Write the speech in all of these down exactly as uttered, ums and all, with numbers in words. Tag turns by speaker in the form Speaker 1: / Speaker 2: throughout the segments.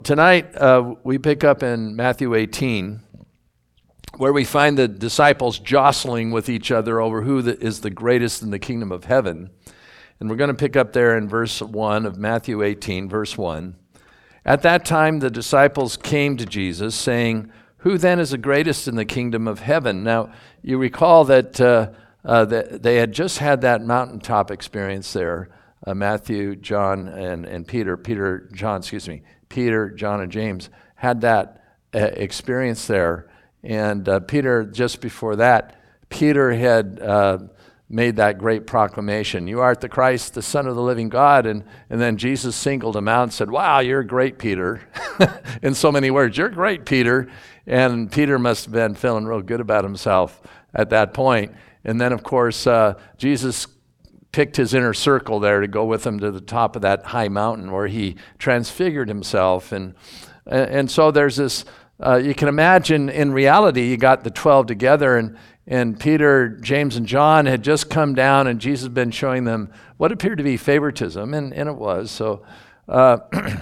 Speaker 1: Tonight, uh, we pick up in Matthew eighteen, where we find the disciples jostling with each other over who the, is the greatest in the kingdom of heaven. And we're going to pick up there in verse one of Matthew eighteen, verse one. At that time, the disciples came to Jesus, saying, "Who then is the greatest in the kingdom of heaven?" Now, you recall that uh, uh, that they had just had that mountaintop experience there. Uh, Matthew, John, and, and Peter, Peter, John, excuse me, Peter, John, and James had that uh, experience there. And uh, Peter, just before that, Peter had uh, made that great proclamation, "You art the Christ, the Son of the living God." And, and then Jesus singled him out and said, "Wow, you're great, Peter." In so many words, "You're great, Peter." And Peter must have been feeling real good about himself at that point. And then, of course, uh, Jesus picked his inner circle there to go with him to the top of that high mountain where he transfigured himself. And and so there's this, uh, you can imagine in reality, you got the twelve together, and, and Peter, James, and John had just come down, and Jesus had been showing them what appeared to be favoritism, and, and it was. So uh,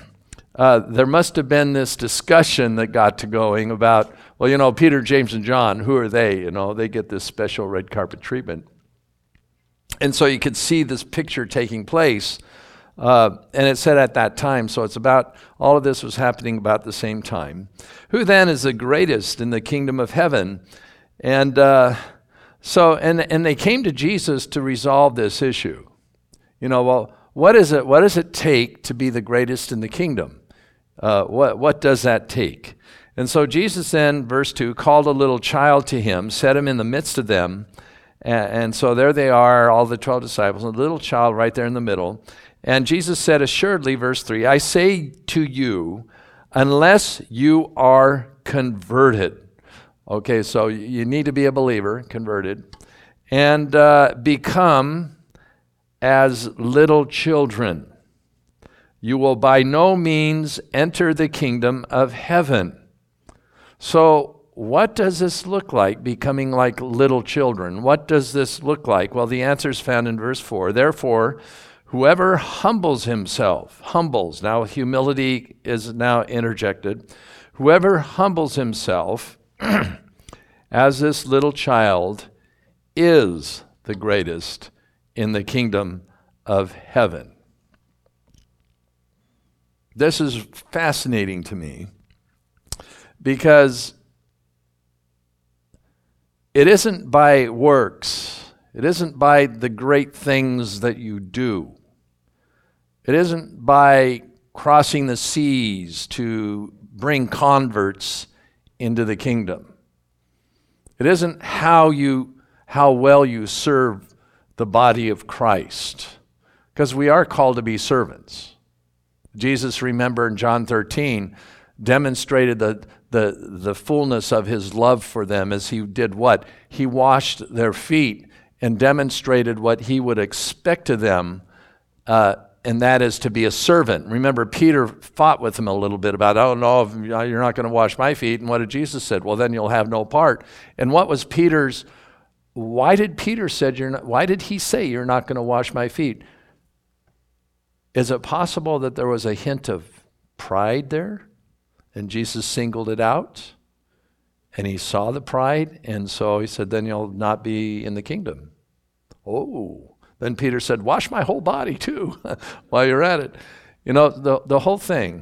Speaker 1: uh, there must have been this discussion that got to going about, well, you know, Peter, James, and John, who are they? You know, they get this special red carpet treatment. And so you could see this picture taking place, uh, and it said at that time, so it's about, all of this was happening about the same time. Who then is the greatest in the kingdom of heaven? And uh, so, and and they came to Jesus to resolve this issue. You know, well, what is it? What does it take to be the greatest in the kingdom? Uh, what what does that take? And so Jesus then, verse two, called a little child to him, set him in the midst of them. And so there they are, all the twelve disciples, a little child right there in the middle. And Jesus said, "Assuredly," verse three, "I say to you, unless you are converted." Okay, so you need to be a believer, converted, and uh, become as little children. You will by no means enter the kingdom of heaven. So, what does this look like, becoming like little children? What does this look like? Well, the answer is found in verse four. "Therefore, whoever humbles himself," humbles, now humility is now interjected, "whoever humbles himself as this little child is the greatest in the kingdom of heaven." This is fascinating to me because it isn't by works. It isn't by the great things that you do. It isn't by crossing the seas to bring converts into the kingdom. It isn't how you, how well you serve the body of Christ, because we are called to be servants. Jesus, remember in John thirteen, demonstrated the the the fullness of his love for them as he did what? He washed their feet and demonstrated what he would expect of them, uh, and that is to be a servant. Remember, Peter fought with him a little bit about, "Oh no, you're not going to wash my feet." And what did Jesus say? "Well, then you'll have no part." And what was Peter's, why did Peter said you're not, why did he say you're not going to wash my feet? Is it possible that there was a hint of pride there? And Jesus singled it out, and he saw the pride, and so he said, "Then you'll not be in the kingdom." Oh, then Peter said, "Wash my whole body too," while you're at it. You know, the, the whole thing,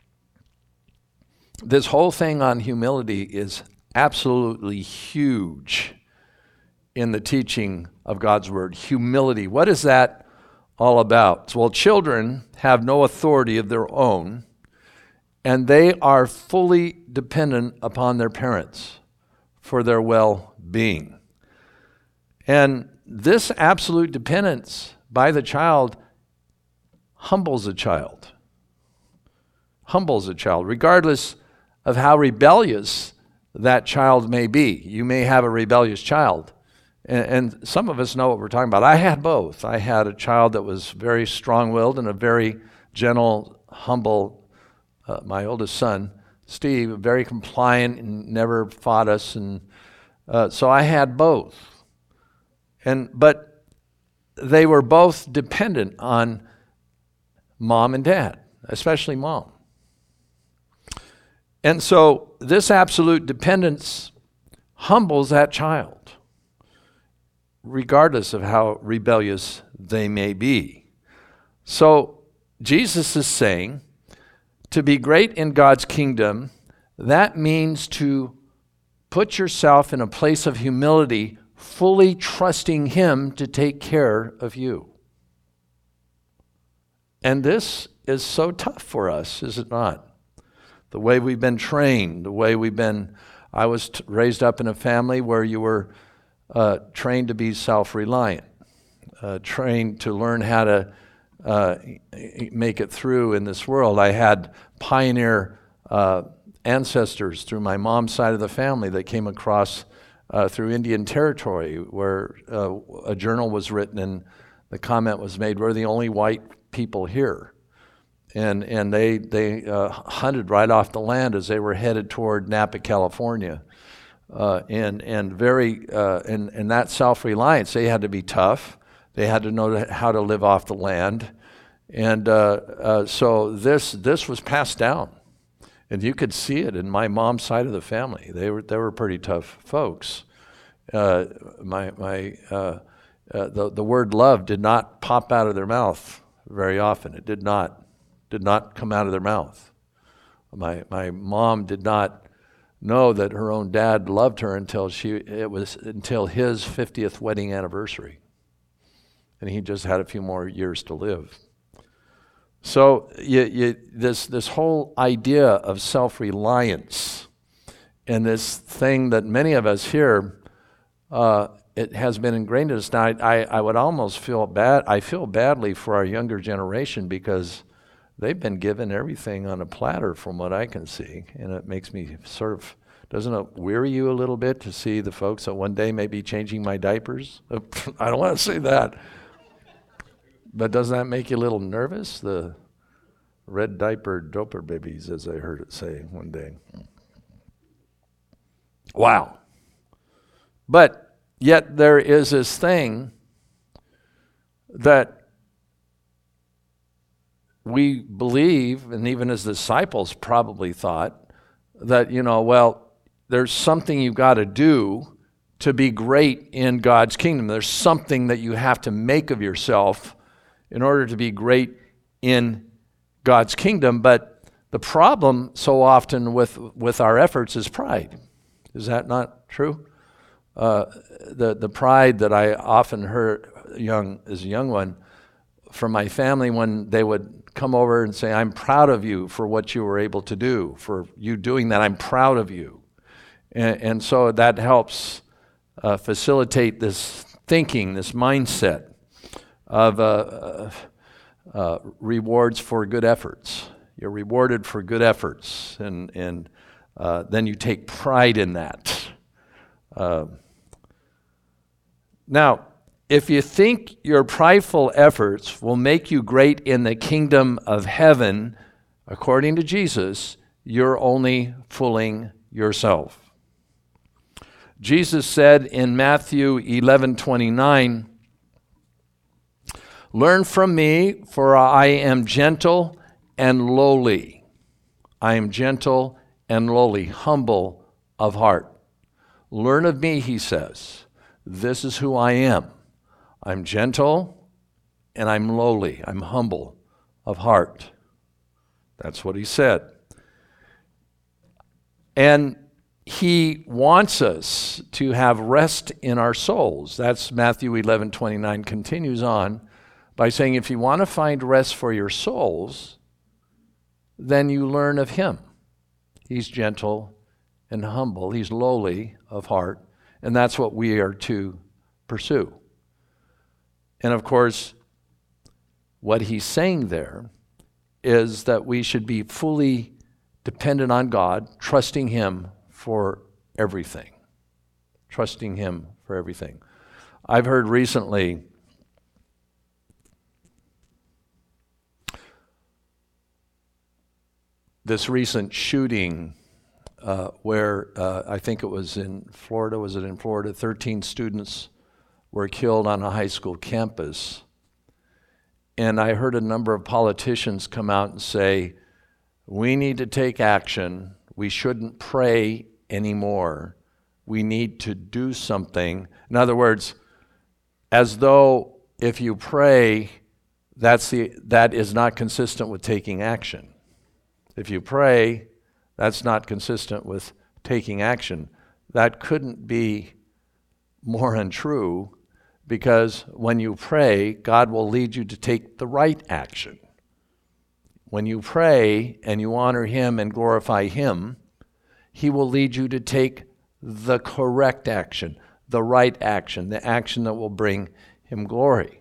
Speaker 1: this whole thing on humility is absolutely huge in the teaching of God's word. Humility, what is that all about? Well, children have no authority of their own, and they are fully dependent upon their parents for their well-being. And this absolute dependence by the child humbles a child. Humbles a child, regardless of how rebellious that child may be. You may have a rebellious child. And, and some of us know what we're talking about. I had both. I had a child that was very strong-willed and a very gentle, humble Uh, my oldest son, Steve, very compliant and never fought us, and uh, so I had both. And but they were both dependent on mom and dad, especially mom. And so this absolute dependence humbles that child, regardless of how rebellious they may be. So Jesus is saying, to be great in God's kingdom, that means to put yourself in a place of humility, fully trusting Him to take care of you. And this is so tough for us, is it not? The way we've been trained, the way we've been, I was t- raised up in a family where you were uh, trained to be self-reliant, uh, trained to learn how to uh, make it through in this world. I had pioneer uh, ancestors through my mom's side of the family that came across uh, through Indian Territory, where uh, a journal was written and the comment was made, we're the only white people here. And and they they uh, hunted right off the land as they were headed toward Napa, California, uh, and and very uh, and and that self-reliance, they had to be tough. They had to know how to live off the land, and uh, uh, so this this was passed down, and you could see it in my mom's side of the family. They were they were pretty tough folks. Uh, my my uh, uh, the the word love did not pop out of their mouth very often. It did not. did not come out of their mouth. My my mom did not know that her own dad loved her until she it was until his fiftieth wedding anniversary. And he just had a few more years to live. So you, you, this this whole idea of self-reliance and this thing that many of us here, uh, it has been ingrained in us. Now, I, I, I would almost feel bad. I feel badly for our younger generation because they've been given everything on a platter from what I can see, and it makes me sort of, doesn't it weary you a little bit to see the folks that one day may be changing my diapers? I don't want to say that. But doesn't that make you a little nervous? The red diaper doper babies, as I heard it say one day. Wow. But yet there is this thing that we believe, and even as disciples probably thought, that, you know, well, there's something you've got to do to be great in God's kingdom. There's something that you have to make of yourself in order to be great in God's kingdom. But the problem so often with, with our efforts is pride. Is that not true? Uh, the, the pride that I often heard young as a young one from my family when they would come over and say, I'm proud of you for what you were able to do, for you doing that. I'm proud of you. And, and so that helps uh, facilitate this thinking, this mindset of uh, uh, uh, rewards for good efforts. You're rewarded for good efforts, and, and uh, then you take pride in that. Uh, now, if you think your prideful efforts will make you great in the kingdom of heaven, according to Jesus, you're only fooling yourself. Jesus said in Matthew eleven twenty-nine, learn from me, for I am gentle and lowly. I am gentle and lowly, humble of heart. Learn of me, he says. This is who I am. I'm gentle and I'm lowly. I'm humble of heart. That's what he said. And he wants us to have rest in our souls. That's Matthew eleven twenty-nine continues on by saying, if you want to find rest for your souls, then you learn of him. He's gentle and humble. He's lowly of heart. And that's what we are to pursue. And of course, what he's saying there is that we should be fully dependent on God, trusting him for everything. Trusting him for everything. I've heard recently this recent shooting uh, where uh, I think it was in Florida, was it in Florida? thirteen students were killed on a high school campus. And I heard a number of politicians come out and say, we need to take action. we shouldn't pray anymore. We need to do something. In other words, as though if you pray, that's the, that is not consistent with taking action. If you pray, that's not consistent with taking action. That couldn't be more untrue, because when you pray, God will lead you to take the right action. When you pray and you honor Him and glorify Him, He will lead you to take the correct action, the right action, the action that will bring Him glory.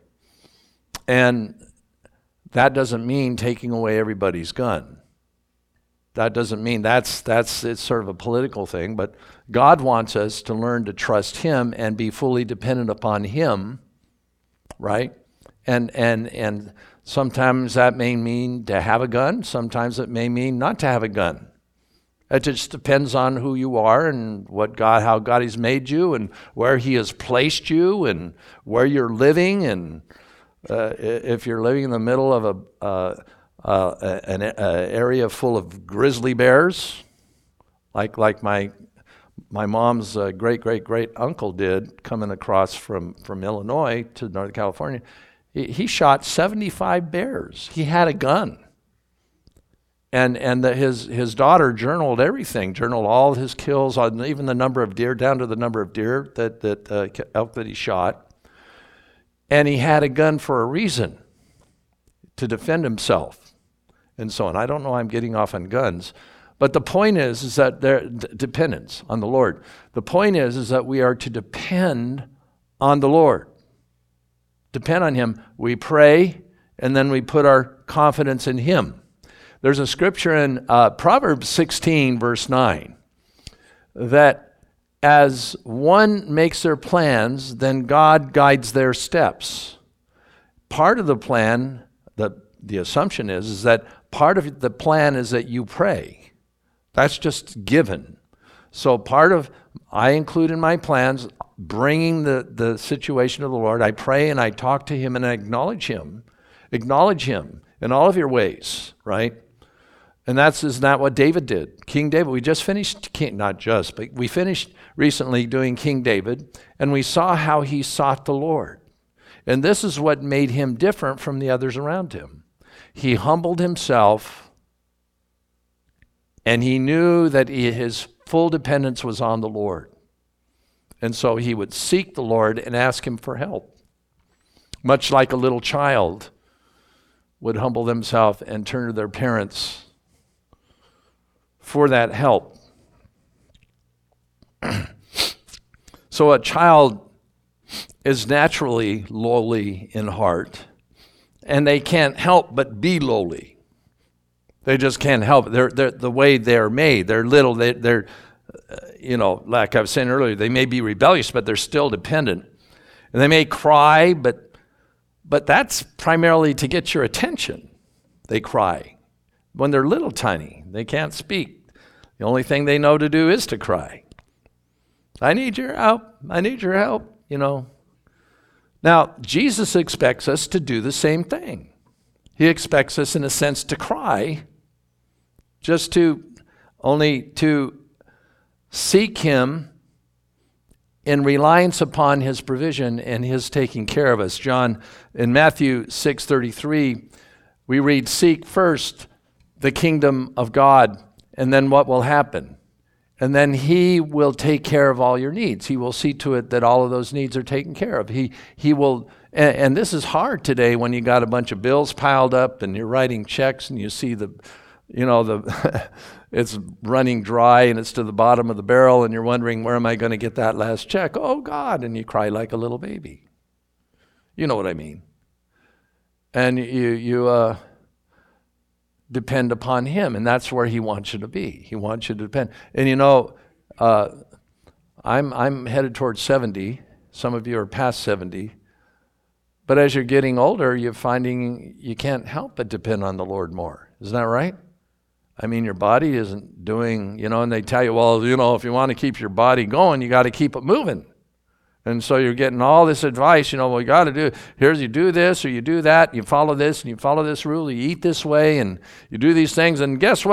Speaker 1: And that doesn't mean taking away everybody's gun. That doesn't mean that's, that's it's sort of a political thing, but God wants us to learn to trust Him and be fully dependent upon Him, right? And and and sometimes that may mean to have a gun. Sometimes it may mean not to have a gun. It just depends on who you are and what God, how God has made you and where He has placed you and where you're living. And uh, if you're living in the middle of a uh, uh, an uh, area full of grizzly bears, like like my my mom's uh, great great great uncle did, coming across from from Illinois to Northern California, he, he shot seventy-five bears. He had a gun. And and the, his his daughter journaled everything, journaled all his kills, on even the number of deer, down to the number of deer that that uh, elk that he shot. And he had a gun for a reason, to defend himself, and so on. I don't know. I'm getting off on guns, but the point is is that there d- dependence on the Lord. The point is is that we are to depend on the Lord. Depend on Him. We pray, and then we put our confidence in Him. There's a scripture in uh, Proverbs sixteen, verse nine, that as one makes their plans, then God guides their steps. Part of the plan, the, the assumption is, is that part of the plan is that you pray. That's just given. So part of, I include in my plans, bringing the, the situation to the Lord. I pray and I talk to Him and I acknowledge Him. Acknowledge Him in all of your ways, right? And that's isn't that what David did? King David, we just finished, King, not just, but we finished recently doing King David, and we saw how he sought the Lord. And this is what made him different from the others around him. He humbled himself, and he knew that he, his full dependence was on the Lord. And so he would seek the Lord and ask Him for help. Much like a little child would humble themselves and turn to their parents for that help. So a child is naturally lowly in heart, and they can't help but be lowly. They just can't help it. They're, they're the way they're made. They're little. They, they're, uh, you know, like I was saying earlier, they may be rebellious, but they're still dependent. And they may cry, but but that's primarily to get your attention. They cry. When they're little tiny, they can't speak. The only thing they know to do is to cry. I need your help. I need your help, you know. Now, Jesus expects us to do the same thing. He expects us, in a sense, to cry, just to, only to seek Him in reliance upon His provision and His taking care of us. John, in Matthew six thirty-three, we read, "Seek first the kingdom of God, and then what will happen? And then He will take care of all your needs. He will see to it that all of those needs are taken care of. He He will, and, and this is hard today when you got a bunch of bills piled up and you're writing checks and you see the, you know, the it's running dry and it's to the bottom of the barrel and you're wondering, where am I going to get that last check? Oh God, and you cry like a little baby. You know what I mean. And you, you, uh, depend upon Him, and that's where He wants you to be. He wants you to depend. And you know, uh, I'm I'm headed towards seventy. Some of you are past seventy. But as you're getting older, you're finding you can't help but depend on the Lord more. Isn't that right? I mean, your body isn't doing, you know, and they tell you, well, you know, if you want to keep your body going, you got to keep it moving. And so you're getting all this advice, you know, well, you got to do, here's you do this or you do that, you follow this and you follow this rule, you eat this way and you do these things. And guess what?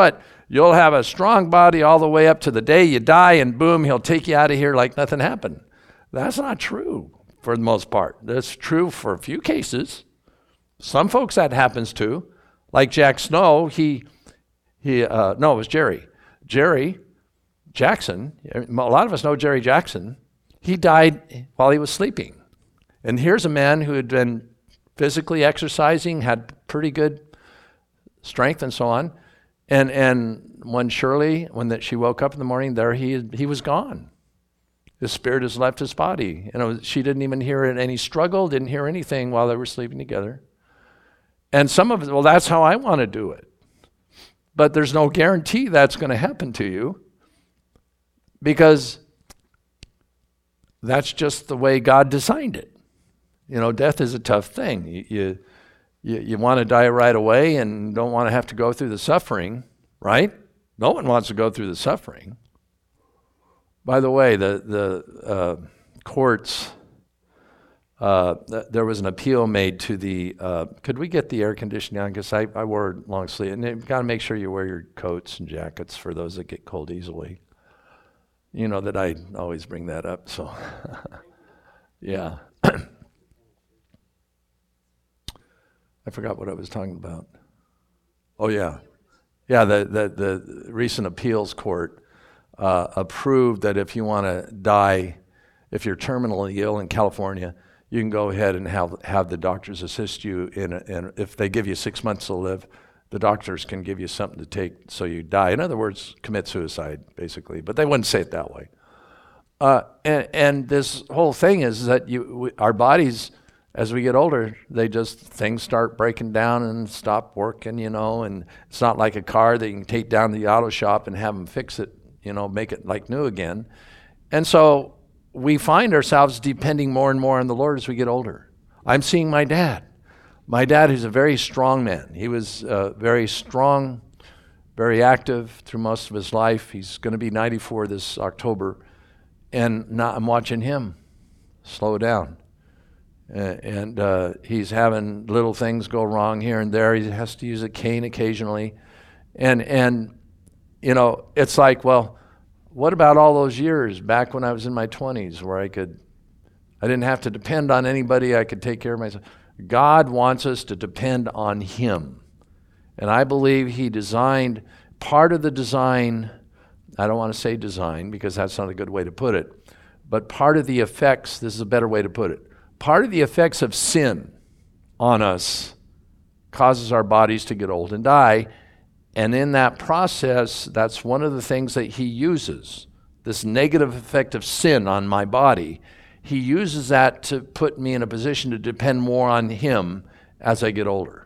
Speaker 1: You'll have a strong body all the way up to the day you die, and boom, he'll take you out of here like nothing happened. That's not true for the most part. That's true for a few cases. Some folks that happens to, like Jack Snow, he, he uh, no, it was Jerry. Jerry Jackson, a lot of us know Jerry Jackson. He died while he was sleeping. And here's a man who had been physically exercising, had pretty good strength and so on. And and when Shirley, when that she woke up in the morning, there he he was gone. His spirit has left his body. And it was, she didn't even hear any struggle, didn't hear anything while they were sleeping together. And some of it, well, that's how I want to do it. But there's no guarantee that's going to happen to you, because that's just the way God designed it. You know, death is a tough thing. You, you, you, you want to die right away and don't want to have to go through the suffering, right? No one wants to go through the suffering. By the way, the, the uh, courts, uh, th- there was an appeal made to the, uh, could we get the air conditioning on? Because I, I wore long sleeve, and you've got to make sure you wear your coats and jackets for those that get cold easily. You know that I always bring that up, so yeah. I forgot what I was talking about. Oh yeah, yeah. The the, the recent appeals court uh, approved that if you want to die, if you're terminally ill in California, you can go ahead and have have the doctors assist you in. A, in if they give you six months to live, the doctors can give you something to take so you die. In other words, commit suicide, basically. But they wouldn't say it that way. Uh, and, and this whole thing is that you, we, our bodies, as we get older, they just, things start breaking down and stop working, you know, and it's not like a car that you can take down to the auto shop and have them fix it, you know, make it like new again. And so we find ourselves depending more and more on the Lord as we get older. I'm seeing my dad. My dad is a very strong man. He was uh, very strong, very active through most of his life. He's going to be ninety-four this October. And now I'm watching him slow down. Uh, and uh, he's having little things go wrong here and there. He has to use a cane occasionally. And, and you know, it's like, well, what about all those years back when I was in my twenties where I could, I didn't have to depend on anybody. I could take care of myself. God wants us to depend on Him. And I believe He designed, part of the design, I don't want to say design because that's not a good way to put it, but part of the effects, this is a better way to put it, part of the effects of sin on us causes our bodies to get old and die. And in that process, that's one of the things that He uses, this negative effect of sin on my body. He uses that to put me in a position to depend more on Him as I get older.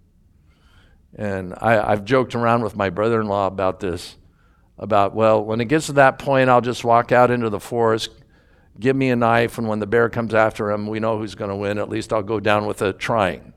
Speaker 1: And I, I've joked around with my brother-in-law about this, about, well, when it gets to that point, I'll just walk out into the forest, give me a knife, and when the bear comes after him, we know who's going to win. At least I'll go down with it trying.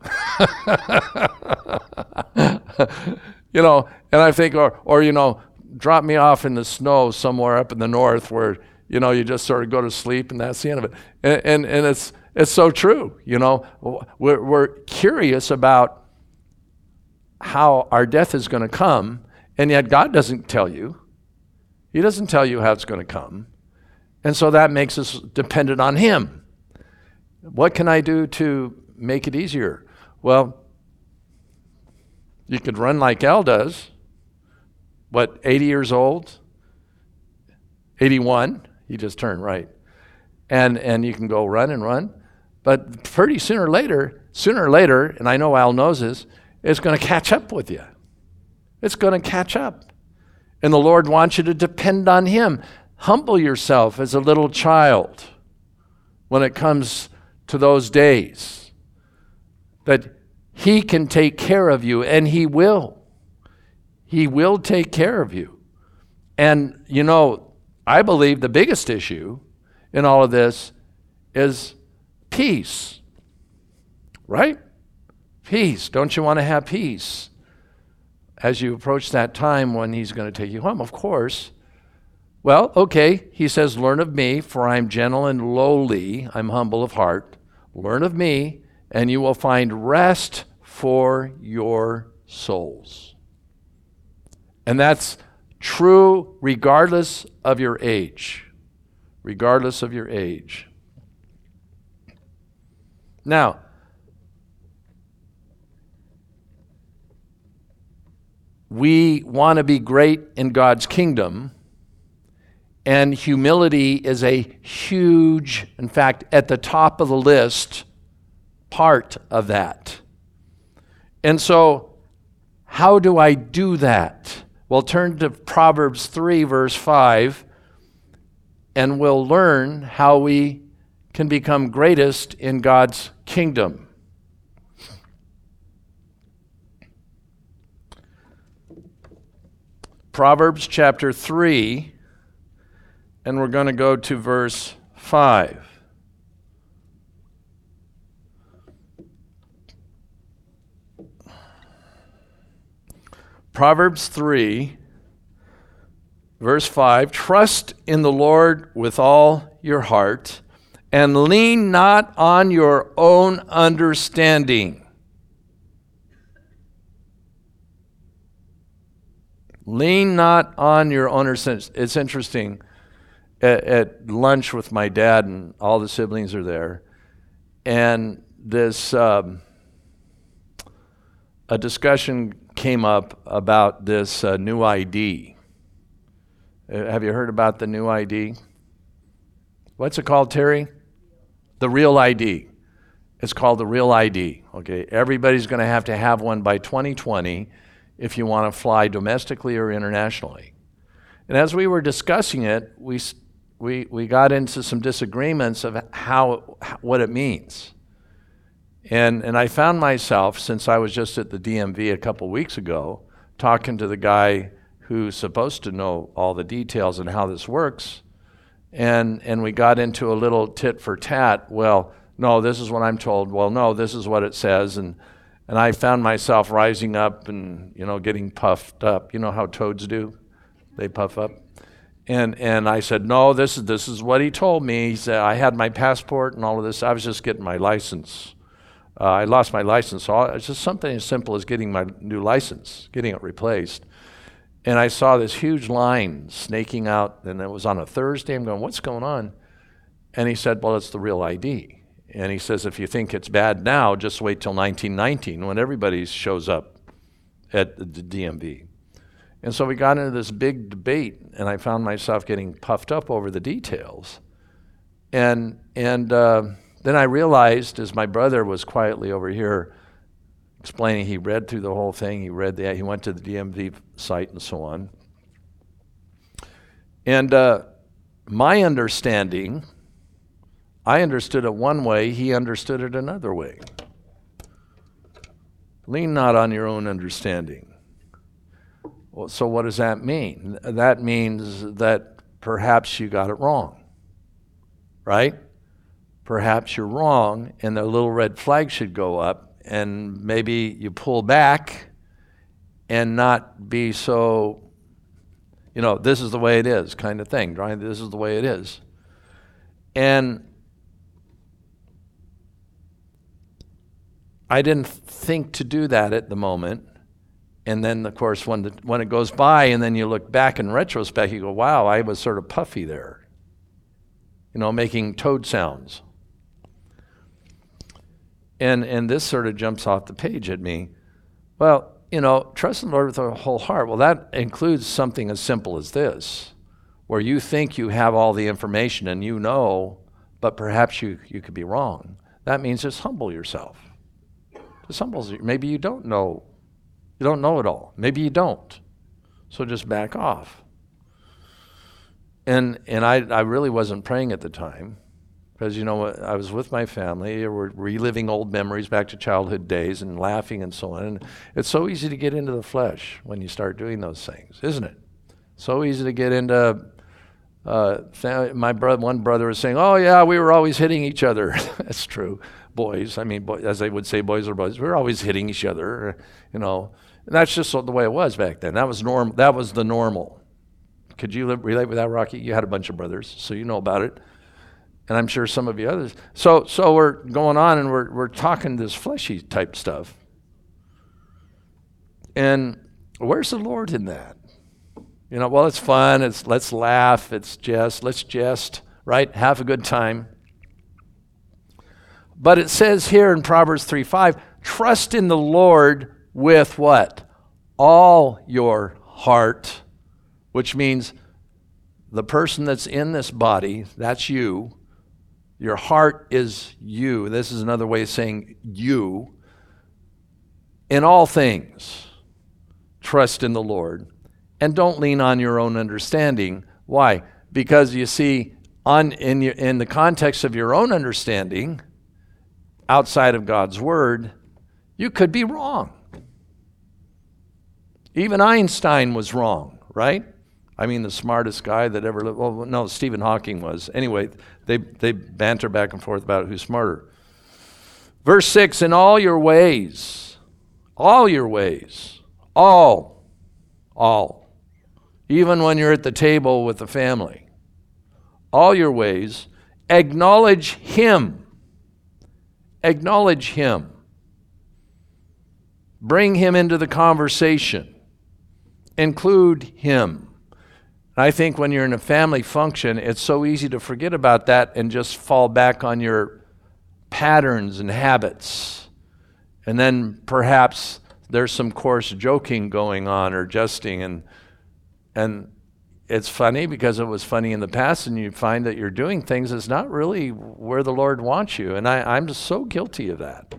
Speaker 1: You know, and I think, or, or, you know, drop me off in the snow somewhere up in the north where, you know, you just sort of go to sleep and that's the end of it. And and, and it's it's so true, you know. We're, we're curious about how our death is going to come, and yet God doesn't tell you. He doesn't tell you how it's going to come. And so that makes us dependent on Him. What can I do to make it easier? Well, you could run like Al does. What, eighty years old? eighty-one? He just turned, right. And and you can go run and run. But pretty sooner or later, sooner or later, and I know Al knows this, it's going to catch up with you. It's going to catch up. And the Lord wants you to depend on Him. Humble yourself as a little child when it comes to those days. That He can take care of you, and He will. He will take care of you. And, you know, I believe the biggest issue in all of this is peace. Right? Peace. Don't you want to have peace as you approach that time when He's going to take you home? Of course. Well, okay, He says, learn of me, for I am gentle and lowly. I'm humble of heart. Learn of me, and you will find rest for your souls. And that's true regardless of your age. Regardless of your age. Now, we want to be great in God's kingdom, and humility is a huge, in fact, at the top of the list, part of that. And so, how do I do that? Well, turn to Proverbs three, verse five, and we'll learn how we can become greatest in God's kingdom. Proverbs chapter three, and we're going to go to verse five. Proverbs three, verse five, trust in the Lord with all your heart, and lean not on your own understanding. Lean not on your own understanding. It's interesting. At, at lunch with my dad, and all the siblings are there, and this um, a discussion came up about this uh, new I D. Uh, have you heard about the new I D? What's it called, Terry? The Real I D. It's called the Real I D. Okay, everybody's going to have to have one by twenty twenty if you want to fly domestically or internationally. And as we were discussing it, we we we got into some disagreements of how what it means. And and I found myself, since I was just at the D M V a couple weeks ago, talking to the guy who's supposed to know all the details and how this works, and and we got into a little tit for tat. Well, no, this is what I'm told. Well, no, this is what it says. And and I found myself rising up and, you know, getting puffed up. You know how toads do? They puff up. And and I said, no, this is this is what he told me. He said, I had my passport and all of this. I was just getting my license. Uh, I lost my license, so it's just something as simple as getting my new license, getting it replaced. And I saw this huge line snaking out, and it was on a Thursday. I'm going, what's going on? And he said, well, it's the Real I D. And he says, if you think it's bad now, just wait till nineteen nineteen when everybody shows up at the D M V. And so we got into this big debate, and I found myself getting puffed up over the details. And and uh, then I realized, as my brother was quietly over here explaining, he read through the whole thing, he read that, he went to the D M V site and so on. And uh, my understanding, I understood it one way, he understood it another way. Lean not on your own understanding. Well, so what does that mean? That means that perhaps you got it wrong, right? Perhaps you're wrong, and the little red flag should go up, and maybe you pull back and not be so, you know, this is the way it is kind of thing, right? This is the way it is. And I didn't think to do that at the moment. And then, of course, when the, when it goes by and then you look back in retrospect, you go, wow, I was sort of puffy there, you know, making toad sounds. And and this sort of jumps off the page at me. Well, you know, trust in the Lord with our whole heart. Well, that includes something as simple as this, where you think you have all the information and you know, but perhaps you, you could be wrong. That means just humble yourself. Just humble yourself. Maybe you don't know. You don't know it all. Maybe you don't. So just back off. And and I, I really wasn't praying at the time, because, you know, I was with my family. We're reliving old memories back to childhood days and laughing and so on. And it's so easy to get into the flesh when you start doing those things, isn't it? So easy to get into, uh, family. My brother, one brother was saying, oh yeah, we were always hitting each other. That's true. Boys, I mean, boy, as they would say, boys are boys. We were always hitting each other, you know. And that's just the way it was back then. That was norm. That was the normal. Could you live, relate with that, Rocky? You had a bunch of brothers, so you know about it. And I'm sure some of you others. So so we're going on and we're we're talking this fleshy type stuff. And where's the Lord in that? You know, well, it's fun. It's let's laugh. It's jest. Let's jest, right? Have a good time. But it says here in Proverbs three five, trust in the Lord with what? All your heart, which means the person that's in this body, that's you. Your heart is you. This is another way of saying you. In all things, trust in the Lord. And don't lean on your own understanding. Why? Because you see, on in, your, in the context of your own understanding, outside of God's word, you could be wrong. Even Einstein was wrong, right? I mean, the smartest guy that ever lived. Well, no, Stephen Hawking was. Anyway, they, they banter back and forth about who's smarter. Verse six, in all your ways, all your ways, all, all, even when you're at the table with the family, all your ways, acknowledge him. Acknowledge him. Bring him into the conversation. Include him. I think when you're in a family function, it's so easy to forget about that and just fall back on your patterns and habits. And then perhaps there's some coarse joking going on or jesting, and and it's funny because it was funny in the past, and you find that you're doing things that's not really where the Lord wants you. And I, I'm just so guilty of that.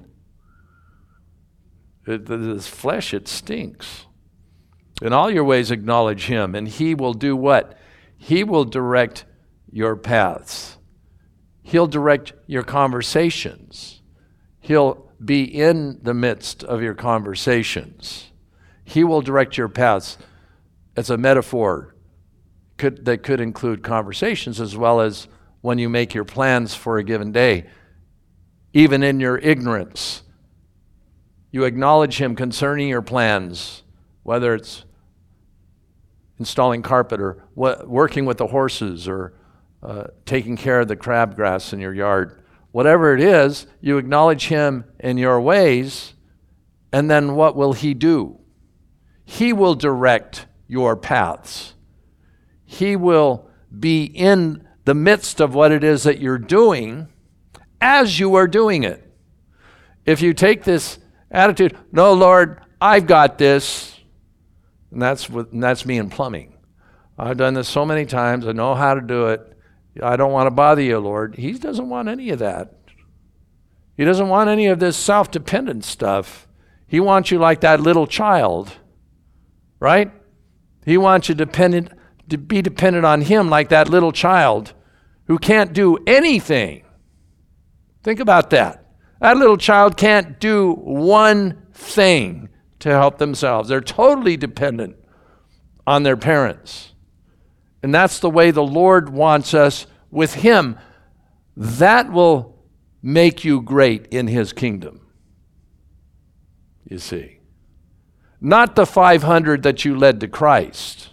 Speaker 1: It, this flesh, it stinks. In all your ways acknowledge him, and he will do what? He will direct your paths. He'll direct your conversations. He'll be in the midst of your conversations. He will direct your paths. It's a metaphor could, that could include conversations as well as when you make your plans for a given day. Even in your ignorance, you acknowledge him concerning your plans, whether it's installing carpet or what, working with the horses or uh, taking care of the crabgrass in your yard. Whatever it is, you acknowledge him in your ways, and then what will he do? He will direct your paths. He will be in the midst of what it is that you're doing as you are doing it. If you take this attitude, no, Lord, I've got this, and that's what, and that's me in plumbing. I've done this so many times. I know how to do it. I don't want to bother you, Lord. He doesn't want any of that. He doesn't want any of this self-dependent stuff. He wants you like that little child, right? He wants you dependent to be dependent on him like that little child who can't do anything. Think about that. That little child can't do one thing to help themselves. They're totally dependent on their parents. And that's the way the Lord wants us with him. That will make you great in his kingdom. You see. Not the five hundred that you led to Christ.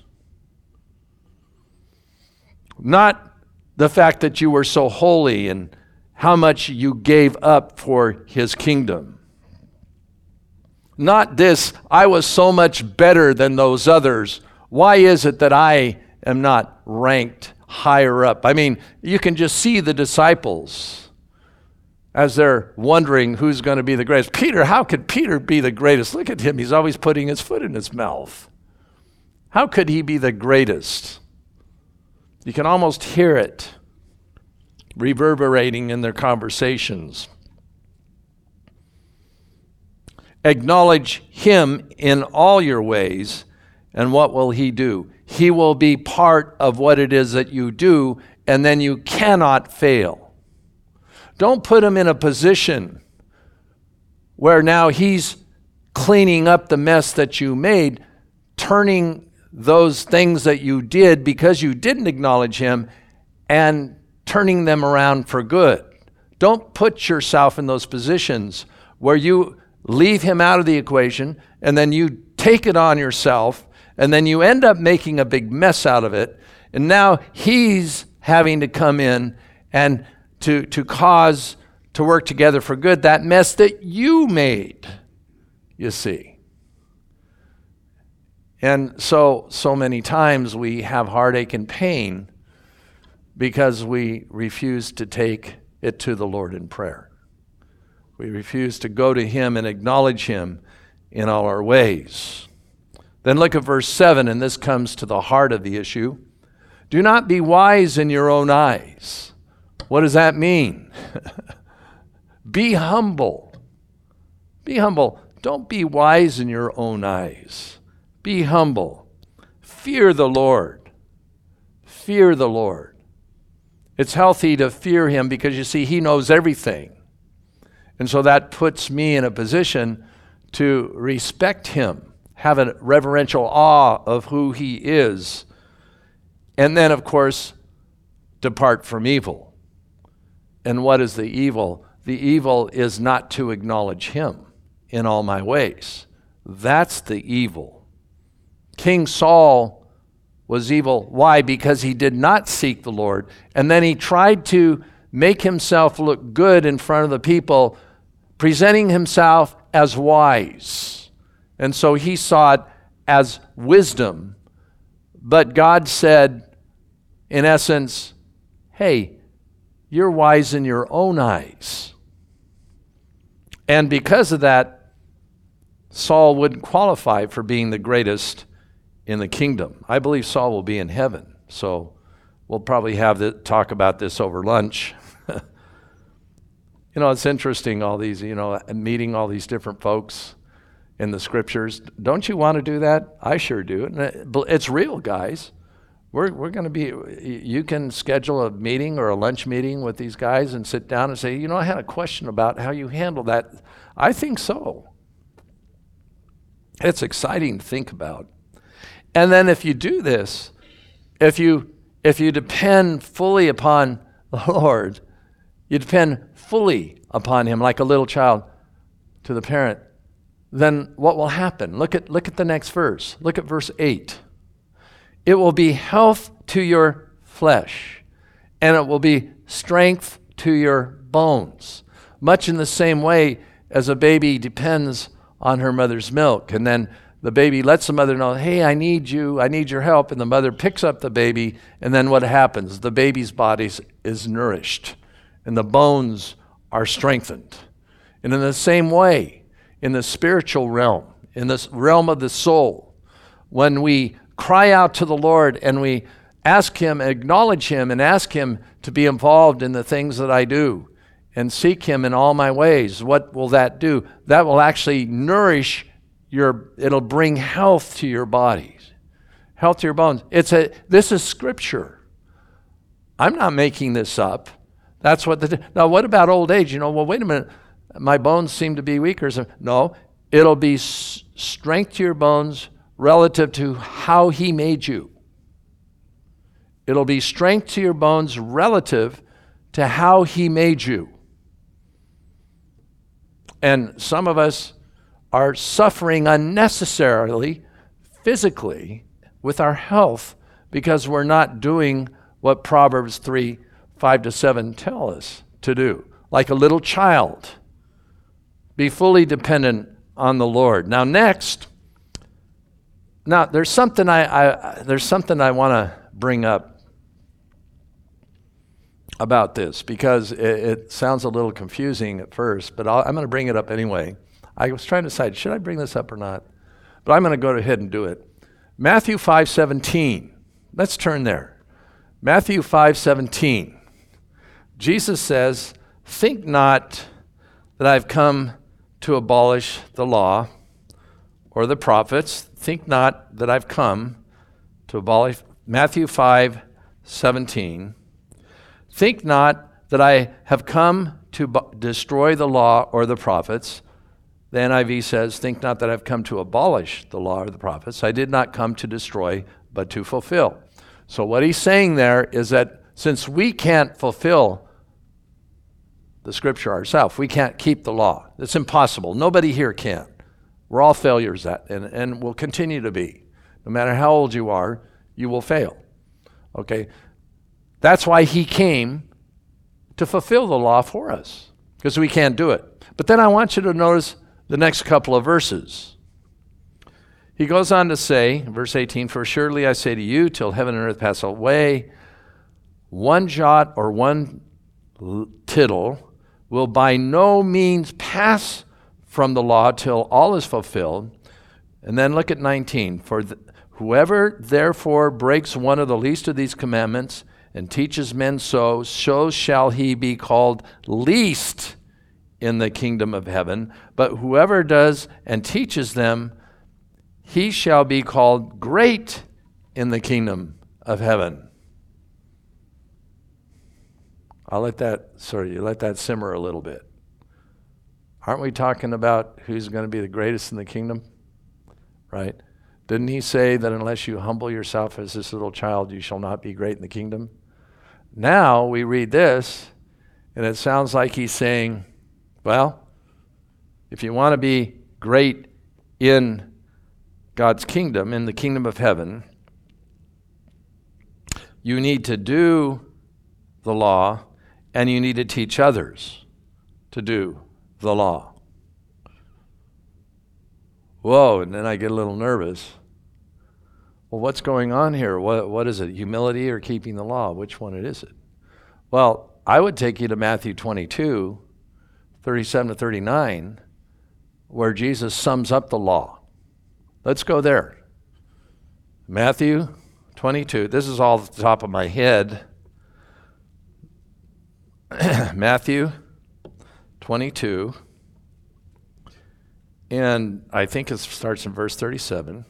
Speaker 1: Not the fact that you were so holy and how much you gave up for his kingdom. Not this, I was so much better than those others. Why is it that I am not ranked higher up? I mean, you can just see the disciples as they're wondering who's going to be the greatest. Peter, how could Peter be the greatest? Look at him. He's always putting his foot in his mouth. How could he be the greatest? You can almost hear it reverberating in their conversations. Acknowledge him in all your ways, and what will he do? He will be part of what it is that you do, and then you cannot fail. Don't put him in a position where now he's cleaning up the mess that you made, turning those things that you did because you didn't acknowledge him and turning them around for good. Don't put yourself in those positions where you leave him out of the equation and then you take it on yourself and then you end up making a big mess out of it. And now he's having to come in and to, to cause, to work together for good, that mess that you made, you see. And so, so many times we have heartache and pain because we refuse to take it to the Lord in prayer. We refuse to go to him and acknowledge him in all our ways. Then look at verse seven, and this comes to the heart of the issue. Do not be wise in your own eyes. What does that mean? Be humble. Be humble. Don't be wise in your own eyes. Be humble. Fear the Lord. Fear the Lord. It's healthy to fear him because, you see, he knows everything. And so that puts me in a position to respect him, have a reverential awe of who he is, and then, of course, depart from evil. And what is the evil? The evil is not to acknowledge him in all my ways. That's the evil. King Saul was evil. Why? Because he did not seek the Lord. And then he tried to make himself look good in front of the people, presenting himself as wise. And so he saw it as wisdom. But God said, in essence, hey, you're wise in your own eyes. And because of that, Saul wouldn't qualify for being the greatest in the kingdom. I believe Saul will be in heaven. So we'll probably have to talk about this over lunch. You know, it's interesting, all these, you know, meeting all these different folks in the scriptures. Don't you want to do that? I sure do. It's real, guys. We're we're going to be, you can schedule a meeting or a lunch meeting with these guys and sit down and say, you know, I had a question about how you handle that. I think so. It's exciting to think about. And then if you do this, if you if you depend fully upon the Lord, you depend fully upon him like a little child to the parent, then what will happen? Look at look at the next verse. Look at verse eight. It will be health to your flesh, and it will be strength to your bones. Much in the same way as a baby depends on her mother's milk, and then the baby lets the mother know, hey, I need you, I need your help, and the mother picks up the baby, and then what happens? The baby's body is nourished, and the bones are strengthened. And in the same way, in the spiritual realm, in this realm of the soul, when we cry out to the Lord and we ask him, acknowledge him, and ask him to be involved in the things that I do, and seek him in all my ways, what will that do? That will actually nourish your, it'll bring health to your bodies, health to your bones. It's a, this is scripture. I'm not making this up. That's what the, now what about old age? You know, well, wait a minute, my bones seem to be weaker. So, no, it'll be s- strength to your bones relative to how he made you. It'll be strength to your bones relative to how he made you. And some of us are suffering unnecessarily, physically, with our health because we're not doing what Proverbs three, five to seven tell us to do. Like a little child, be fully dependent on the Lord. Now next, now there's something I, I there's something I want to bring up about this because it, it sounds a little confusing at first, but I'll, I'm going to bring it up anyway. I was trying to decide, should I bring this up or not? But I'm going to go ahead and do it. Matthew five seventeen. Let's turn there. Matthew five seventeen. Jesus says, think not that I've come to abolish the law or the prophets. Think not that I've come to abolish. Matthew five seventeen. Think not that I have come to bo- destroy the law or the prophets. The N I V says, think not that I've come to abolish the law or the prophets. I did not come to destroy, but to fulfill. So what he's saying there is that since we can't fulfill the scripture ourselves, we can't keep the law. It's impossible. Nobody here can. We're all failures at, and, and will continue to be. No matter how old you are, you will fail. Okay? That's why he came to fulfill the law for us, because we can't do it. But then I want you to notice the next couple of verses. He goes on to say, verse eighteen, for surely I say to you, till heaven and earth pass away, one jot or one tittle will by no means pass from the law till all is fulfilled. And then look at nineteen. For th- whoever therefore breaks one of the least of these commandments and teaches men so, so shall he be called least in the kingdom of heaven. But whoever does and teaches them, he shall be called great in the kingdom of heaven. I'll let that, sorry, you let that simmer a little bit. Aren't we talking about who's going to be the greatest in the kingdom? Right? Didn't he say that unless you humble yourself as this little child, you shall not be great in the kingdom? Now we read this, and it sounds like he's saying, well, if you want to be great in God's kingdom, in the kingdom of heaven, you need to do the law, and you need to teach others to do the law. Whoa, and then I get a little nervous. Well, what's going on here? What, what is it, humility or keeping the law? Which one is it? Well, I would take you to Matthew twenty-two, thirty-seven to thirty-nine, where Jesus sums up the law. Let's go there. Matthew twenty-two. This is all at the top of my head. Matthew twenty-two. And I think it starts in verse thirty-seven.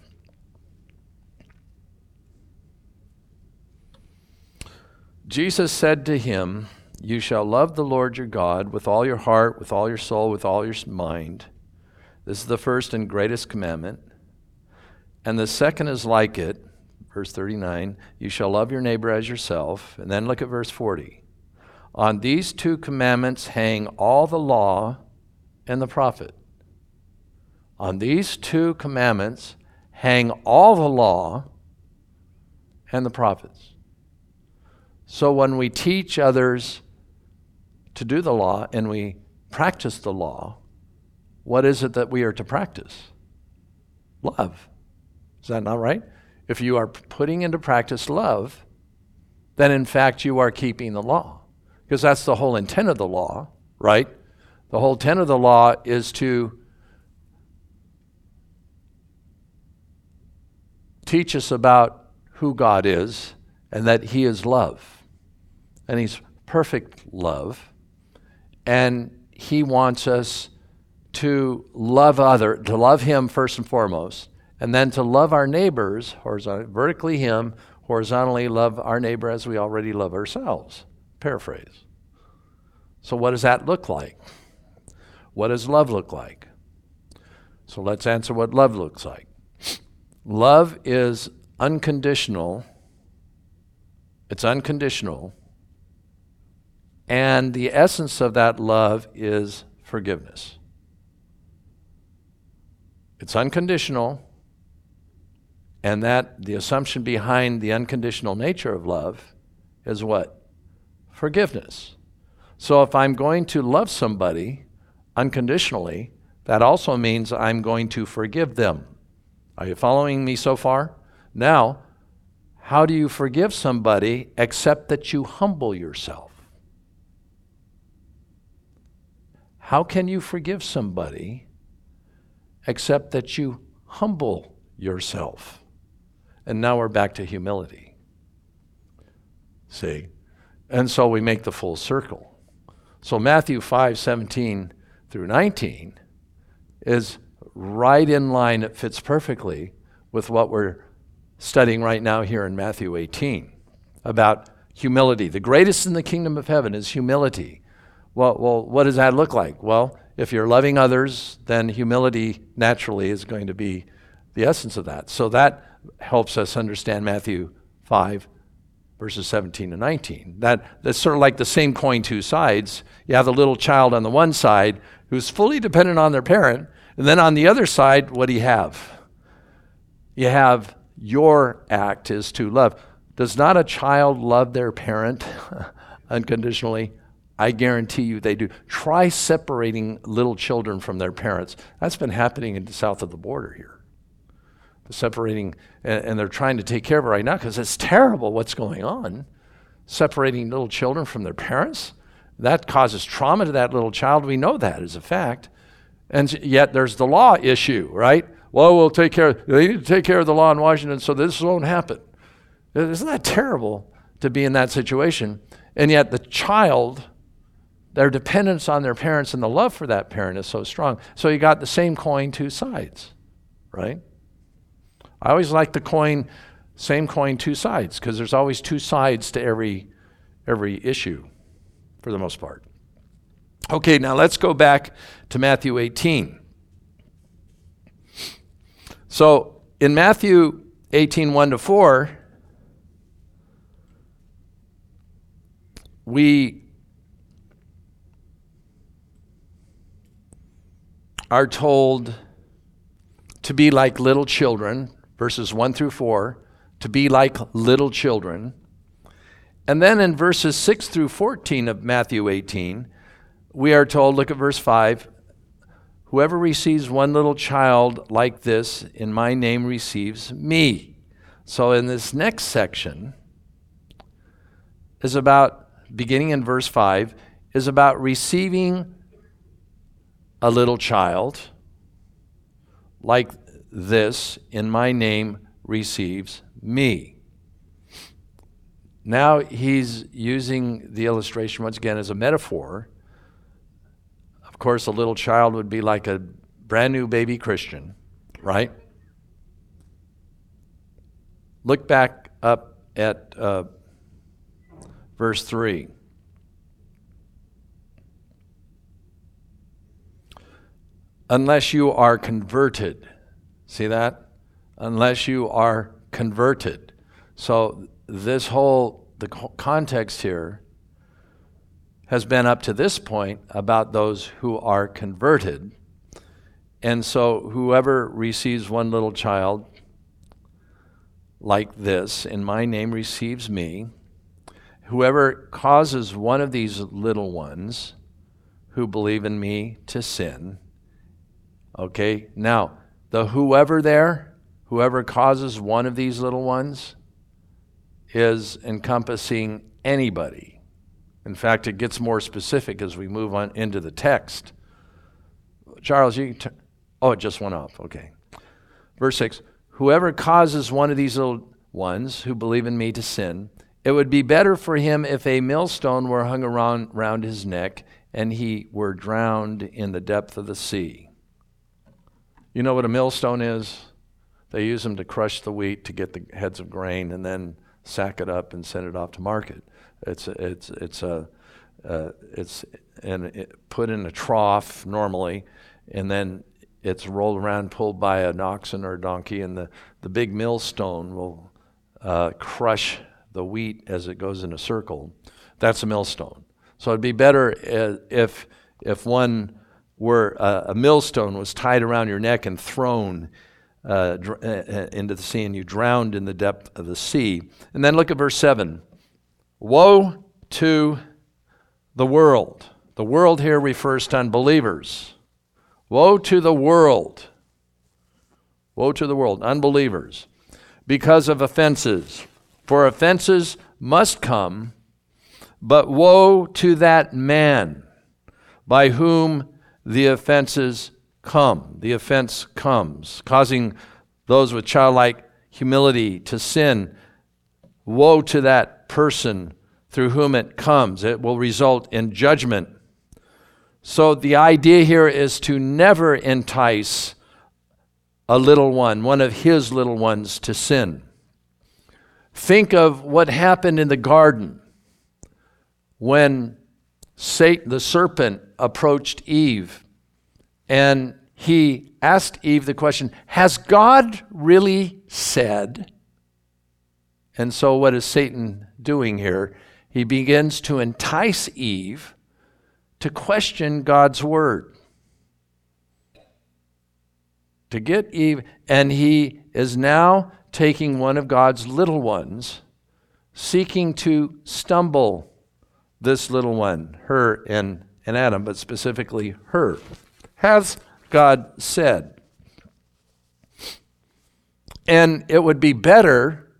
Speaker 1: Jesus said to him, you shall love the Lord your God with all your heart, with all your soul, with all your mind. This is the first and greatest commandment. And the second is like it, verse thirty-nine, you shall love your neighbor as yourself. And then look at verse forty. On these two commandments hang all the law and the prophet. On these two commandments hang all the law and the prophets. So when we teach others to do the law and we practice the law, what is it that we are to practice? Love. Is that not right? If you are putting into practice love, then in fact you are keeping the law. Because that's the whole intent of the law, right? The whole intent of the law is to teach us about who God is and that he is love. And he's perfect love. And he wants us to love other, to love him first and foremost, and then to love our neighbors, horizontally, vertically him, horizontally love our neighbor as we already love ourselves. Paraphrase. So what does that look like? What does love look like? So let's answer what love looks like. Love is unconditional. It's unconditional. And the essence of that love is forgiveness. It's unconditional. And that the assumption behind the unconditional nature of love is what? Forgiveness. So if I'm going to love somebody unconditionally, that also means I'm going to forgive them. Are you following me so far? Now, how do you forgive somebody except that you humble yourself? How can you forgive somebody except that you humble yourself? And now we're back to humility. See? And so we make the full circle. So Matthew five, seventeen through nineteen is right in line. It fits perfectly with what we're studying right now here in Matthew eighteen about humility. The greatest in the kingdom of heaven is humility. Well, well, what does that look like? Well, if you're loving others, then humility naturally is going to be the essence of that. So that helps us understand Matthew five, verses seventeen and nineteen. That, that's sort of like the same coin, two sides. You have the little child on the one side who's fully dependent on their parent, and then on the other side, what do you have? You have your act is to love. Does not a child love their parent unconditionally? I guarantee you they do. Try separating little children from their parents. That's been happening in the south of the border here. separating, and, and they're trying to take care of it right now because it's terrible what's going on. Separating little children from their parents, that causes trauma to that little child. We know that as a fact. And yet there's the law issue, right? Well, we'll take care, they need to take care of the law in Washington so this won't happen. Isn't that terrible to be in that situation? And yet the child, their dependence on their parents and the love for that parent is so strong. So you got the same coin, two sides, right? I always like the coin, same coin, two sides, because there's always two sides to every every issue, for the most part. Okay, now let's go back to Matthew eighteen. So in Matthew eighteen, one to four, we are told to be like little children, verses one through four, to be like little children. And then in verses six through fourteen of Matthew eighteen, we are told, look at verse five, whoever receives one little child like this in my name receives me. So in this next section is about, beginning in verse five, is about receiving a little child like this in my name receives me. Now he's using the illustration once again as a metaphor. Of course, a little child would be like a brand new baby Christian, right? Look back up at uh, verse three. Unless you are converted. See that? Unless you are converted. So this whole, the context here has been up to this point about those who are converted. And so whoever receives one little child like this, in my name receives me. Whoever causes one of these little ones who believe in me to sin. Okay, now, the whoever there, whoever causes one of these little ones, is encompassing anybody. In fact, it gets more specific as we move on into the text. Charles, you can t- oh, it just went off. Okay. Verse six, whoever causes one of these little ones who believe in me to sin, it would be better for him if a millstone were hung around, around his neck and he were drowned in the depth of the sea. You know what a millstone is? They use them to crush the wheat to get the heads of grain and then sack it up and send it off to market. It's it's it's a uh, it's and it put in a trough normally, and then it's rolled around, pulled by an oxen or a donkey, and the, the big millstone will uh, crush the wheat as it goes in a circle. That's a millstone. So it'd be better if if one were uh, a millstone was tied around your neck and thrown uh, dr- uh, into the sea, and you drowned in the depth of the sea. And then look at verse seven. Woe to the world. The world here refers to unbelievers. Woe to the world. Woe to the world, unbelievers, because of offenses. For offenses must come, but woe to that man by whom the offenses come. The offense comes, causing those with childlike humility to sin. Woe to that person through whom it comes. It will result in judgment. So the idea here is to never entice a little one, one of his little ones, to sin. Think of what happened in the garden when Satan, the serpent, approached Eve, and he asked Eve the question, has God really said? And so what is Satan doing here? He begins to entice Eve to question God's word. To get Eve, and he is now taking one of God's little ones, seeking to stumble this little one, her and, and Adam, but specifically her. Has God said? And it would be better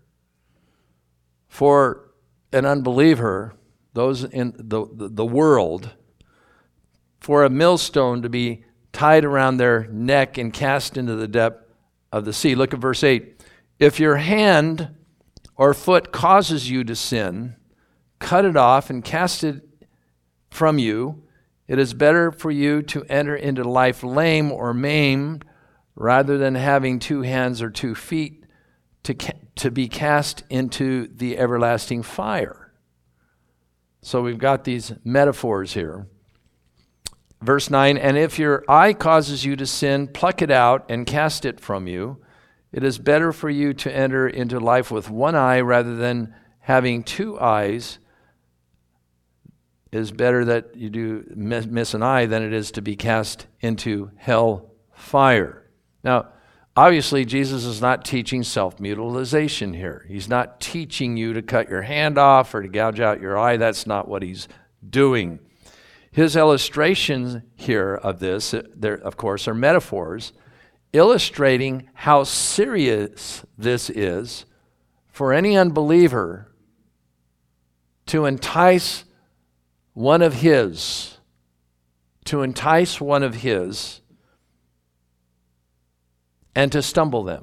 Speaker 1: for an unbeliever, those in the, the, the world, for a millstone to be tied around their neck and cast into the depth of the sea. Look at verse eight. If your hand or foot causes you to sin, cut it off and cast it from you. It is better for you to enter into life lame or maimed rather than having two hands or two feet to, ca- to be cast into the everlasting fire. So we've got these metaphors here. Verse nine, and if your eye causes you to sin, pluck it out and cast it from you. It is better for you to enter into life with one eye rather than having two eyes. It is better that you do miss, miss an eye than it is to be cast into hell fire. Now, obviously, Jesus is not teaching self-mutilization here. He's not teaching you to cut your hand off or to gouge out your eye. That's not what he's doing. His illustrations here of this, there, of course, are metaphors illustrating how serious this is for any unbeliever to entice one of his, to entice one of his and to stumble them.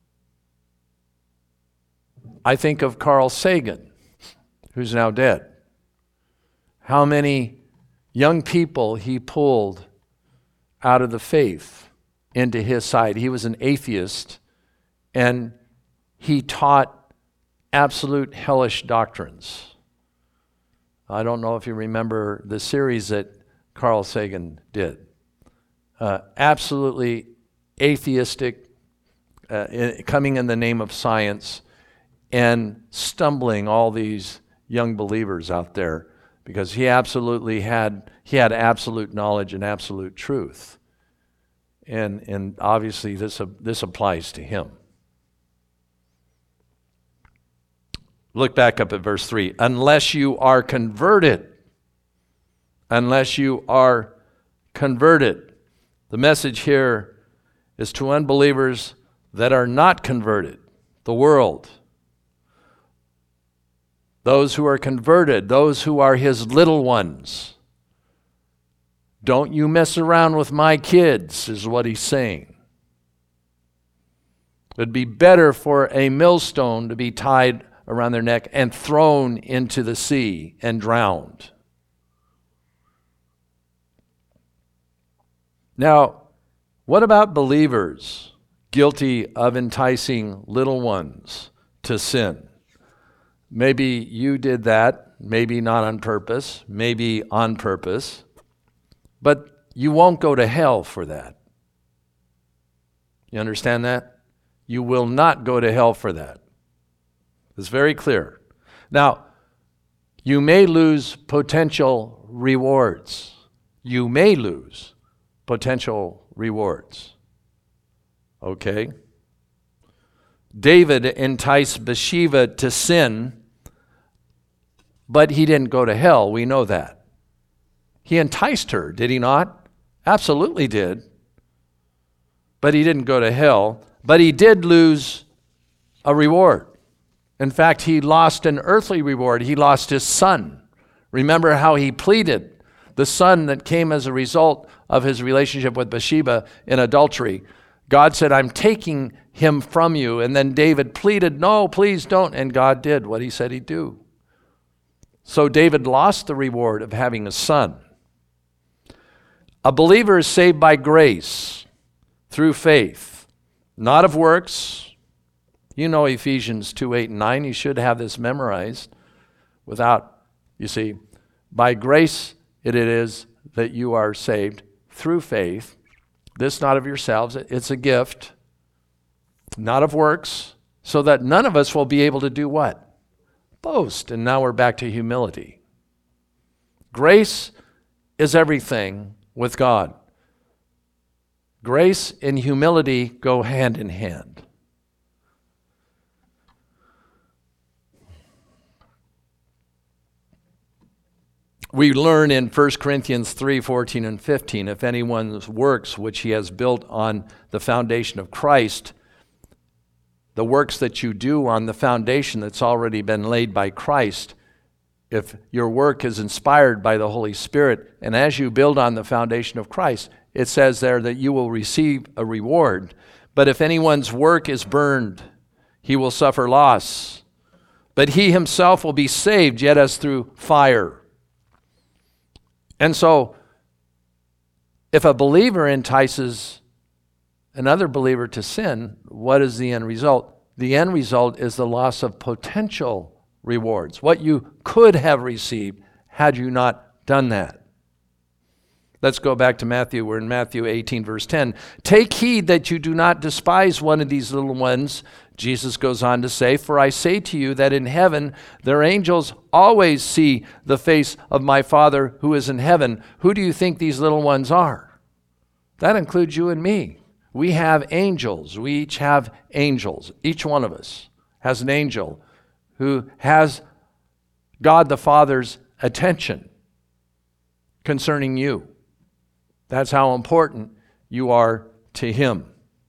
Speaker 1: I think of Carl Sagan, who's now dead. How many young people he pulled out of the faith into his side. He was an atheist, and he taught absolute hellish doctrines. I don't know if you remember the series that Carl Sagan did. Uh, absolutely atheistic, uh, in, coming in the name of science, and stumbling all these young believers out there because he absolutely had he had absolute knowledge and absolute truth. And and obviously this uh, this applies to him. Look back up at verse three. Unless you are converted, unless you are converted. The message here is to unbelievers that are not converted, the world. Those who are converted, those who are his little ones. Don't you mess around with my kids, is what he's saying. It'd be better for a millstone to be tied around their neck and thrown into the sea and drowned. Now, what about believers guilty of enticing little ones to sin? Maybe you did that, maybe not on purpose, maybe on purpose, but you won't go to hell for that. You understand that? You will not go to hell for that. It's very clear. Now, you may lose potential rewards. You may lose potential rewards. Okay? David enticed Bathsheba to sin, but he didn't go to hell. We know that. He enticed her, did he not? Absolutely did. But he didn't go to hell. But he did lose a reward. In fact, he lost an earthly reward. He lost his son. Remember how he pleaded. The son that came as a result of his relationship with Bathsheba in adultery. God said, I'm taking him from you. And then David pleaded, no, please don't. And God did what he said he'd do. So David lost the reward of having a son. A believer is saved by grace through faith, not of works. You know Ephesians two, eight, and nine. You should have this memorized. Without, you see, by grace it is that you are saved through faith. This not of yourselves, it's a gift, not of works, so that none of us will be able to do what? Boast. And now we're back to humility. Grace is everything with God. Grace and humility go hand in hand. We learn in First Corinthians three, fourteen and fifteen, if anyone's works which he has built on the foundation of Christ the works that you do on the foundation that's already been laid by Christ, if your work is inspired by the Holy Spirit, and as you build on the foundation of Christ, it says there that you will receive a reward. But if anyone's work is burned, he will suffer loss. But he himself will be saved, yet as through fire. And so, if a believer entices another believer to sin, what is the end result? The end result is the loss of potential rewards, what you could have received had you not done that. Let's go back to Matthew. We're in Matthew eighteen, verse ten. Take heed that you do not despise one of these little ones. Jesus goes on to say, for I say to you that in heaven their angels always see the face of my Father who is in heaven. Who do you think these little ones are? That includes you and me. We have angels. We each have angels. Each one of us has an angel who has God the Father's attention concerning you. That's how important you are to him.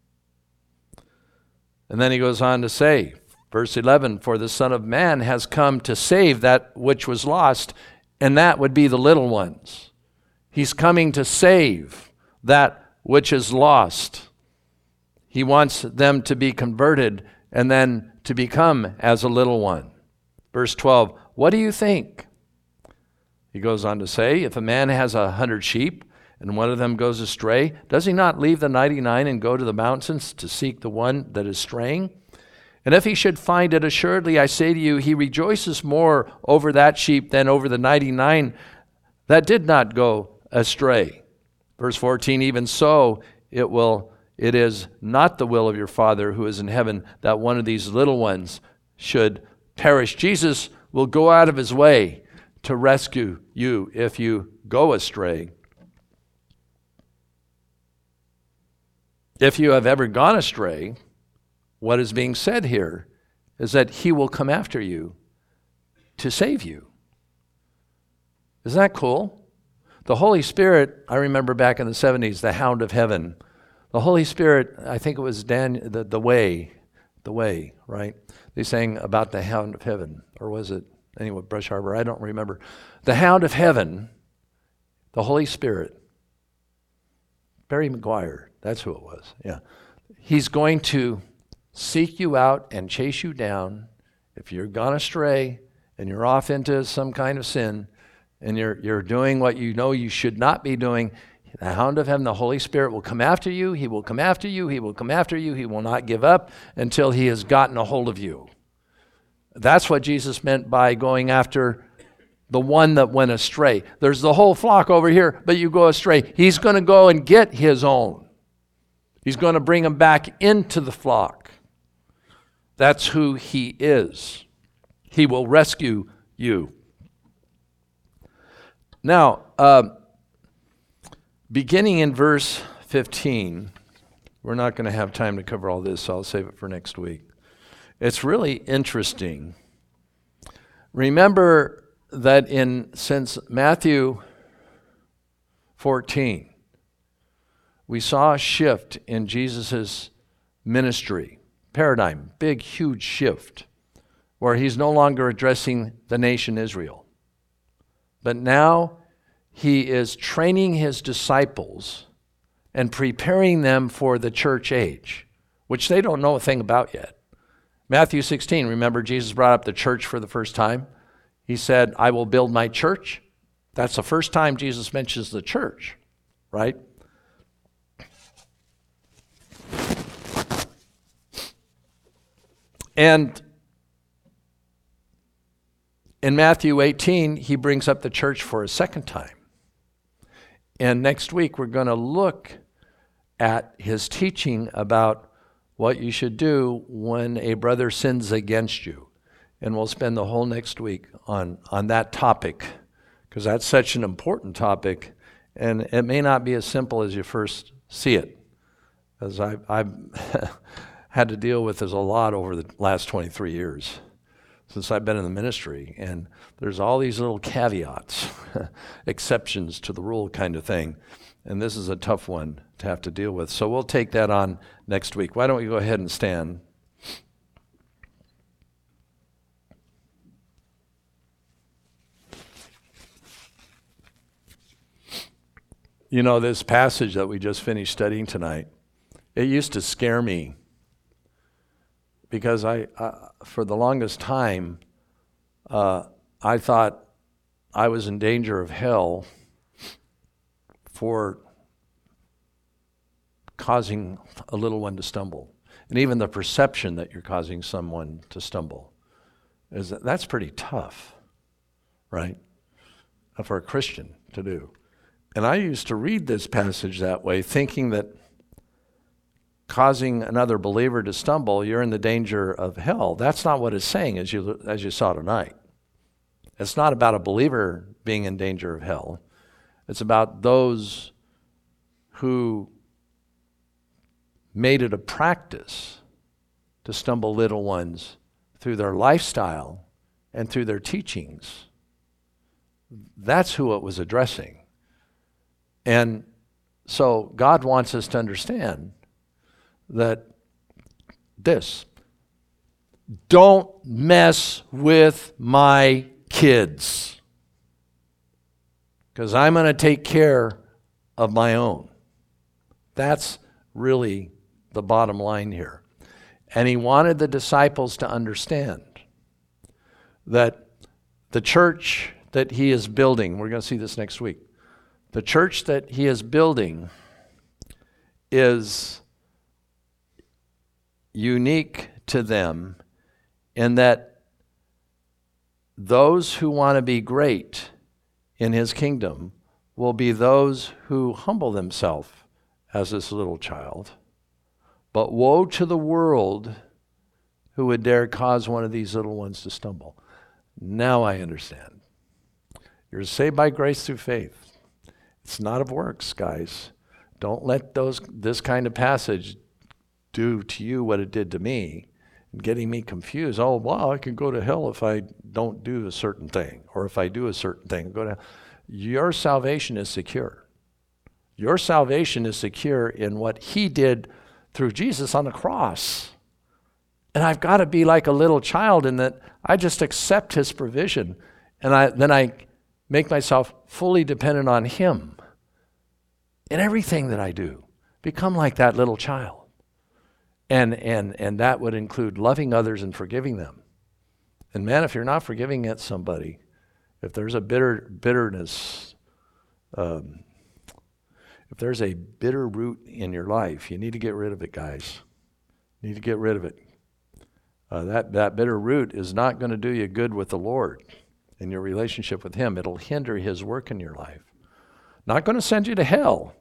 Speaker 1: And then he goes on to say, verse eleven, for the Son of Man has come to save that which was lost, and that would be the little ones. He's coming to save that which is lost. He wants them to be converted and then to become as a little one. Verse twelve, what do you think? He goes on to say, if a man has a hundred sheep and one of them goes astray, does he not leave the ninety-nine and go to the mountains to seek the one that is straying? And if he should find it, assuredly I say to you, he rejoices more over that sheep than over the ninety-nine that did not go astray. Verse fourteen, even so it will it is not the will of your Father who is in heaven that one of these little ones should perish. Jesus will go out of his way to rescue you if you go astray. If you have ever gone astray, what is being said here is that he will come after you to save you. Isn't that cool? The Holy Spirit, I remember back in the seventies, the Hound of Heaven. The Holy Spirit, I think it was Dan, the, the Way, the Way, right? They sang about the Hound of Heaven, or was it, anyway, Brush Harbor, I don't remember. The Hound of Heaven, the Holy Spirit, Barry McGuire, that's who it was, yeah. He's going to seek you out and chase you down. If you're gone astray and you're off into some kind of sin and you're, you're doing what you know you should not be doing, the Hound of Heaven, the Holy Spirit, will come after you. He will come after you. He will come after you. He will not give up until he has gotten a hold of you. That's what Jesus meant by going after the one that went astray. There's the whole flock over here, but you go astray. He's going to go and get his own. He's going to bring them back into the flock. That's who he is. He will rescue you. Now, uh, beginning in verse fifteen, we're not going to have time to cover all this, so I'll save it for next week. It's really interesting. Remember that in since Matthew fourteen, we saw a shift in Jesus' ministry, paradigm, big, huge shift, where he's no longer addressing the nation Israel. But now he is training his disciples and preparing them for the church age, which they don't know a thing about yet. Matthew sixteen, remember Jesus brought up the church for the first time? He said, I will build my church. That's the first time Jesus mentions the church, right? And in Matthew eighteen, he brings up the church for a second time. And next week, we're going to look at his teaching about what you should do when a brother sins against you. And we'll spend the whole next week on, on that topic, because that's such an important topic, and it may not be as simple as you first see it. As I've, I've had to deal with this a lot over the last twenty-three years since I've been in the ministry, and there's all these little caveats, exceptions to the rule kind of thing, and this is a tough one to have to deal with. So we'll take that on next week. Why don't we go ahead and stand? You know, this passage that we just finished studying tonight, it used to scare me because I, uh, for the longest time, uh, I thought I was in danger of hell for causing a little one to stumble. And even the perception that you're causing someone to stumble, is that, that's pretty tough, right? For a Christian to do. And I used to read this passage that way, thinking that causing another believer to stumble, you're in the danger of hell. That's not what it's saying, as you as you saw tonight. It's not about a believer being in danger of hell. It's about those who made it a practice to stumble little ones through their lifestyle and through their teachings. That's who it was addressing. And so God wants us to understand that this, don't mess with my kids, because I'm going to take care of my own. That's really the bottom line here. And he wanted the disciples to understand that the church that he is building, we're going to see this next week, the church that he is building is unique to them in that those who want to be great in his kingdom will be those who humble themselves as this little child. But woe to the world who would dare cause one of these little ones to stumble. Now I understand. You're saved by grace through faith. It's not of works, guys. Don't let those this kind of passage do to you what it did to me, getting me confused. Oh, well, I can go to hell if I don't do a certain thing, or if I do a certain thing. Go to hell. Your salvation is secure. Your salvation is secure in what he did through Jesus on the cross. And I've got to be like a little child in that I just accept his provision, and I then I make myself fully dependent on him in everything that I do. Become like that little child. And and and that would include loving others and forgiving them. And man, if you're not forgiving at somebody, if there's a bitter bitterness, um, if there's a bitter root in your life, you need to get rid of it, guys. You need to get rid of it. Uh, that, that bitter root is not going to do you good with the Lord in your relationship with him. It'll hinder his work in your life. Not going to send you to hell,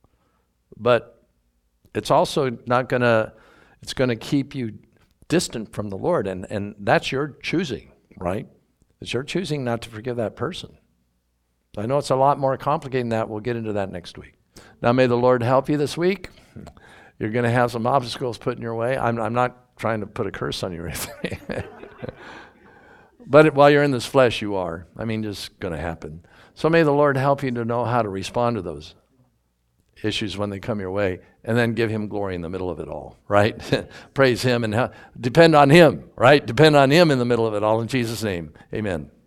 Speaker 1: but it's also not going to, it's going to keep you distant from the Lord, and, and that's your choosing, right? It's your choosing not to forgive that person. I know it's a lot more complicated than that. We'll get into that next week. Now, may the Lord help you this week. You're going to have some obstacles put in your way. I'm, I'm not trying to put a curse on you or anything. But it, while you're in this flesh, you are. I mean, just going to happen. So may the Lord help you to know how to respond to those issues when they come your way, and then give him glory in the middle of it all, right? Praise him and ha- depend on him, right? Depend on him in the middle of it all. In Jesus' name, amen.